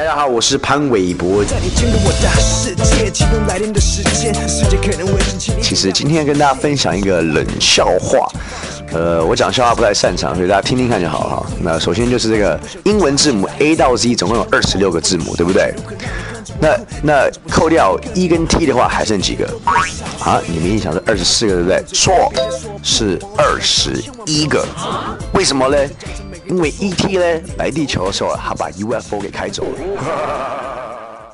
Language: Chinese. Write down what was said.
家好，我是潘玮柏。其实今天跟大家分享一个冷笑话。我讲笑话不太擅长，所以大家听听看就好了哈。那首先就是这个英文字母 A 到 Z 总共有26个字母，对不对？那扣掉 E 跟 T 的话，还剩几个？啊，你们一定想是24个，对不对？错，是21个。为什么呢？因为 ET 呢来地球的时候，他把 UFO 给开走了。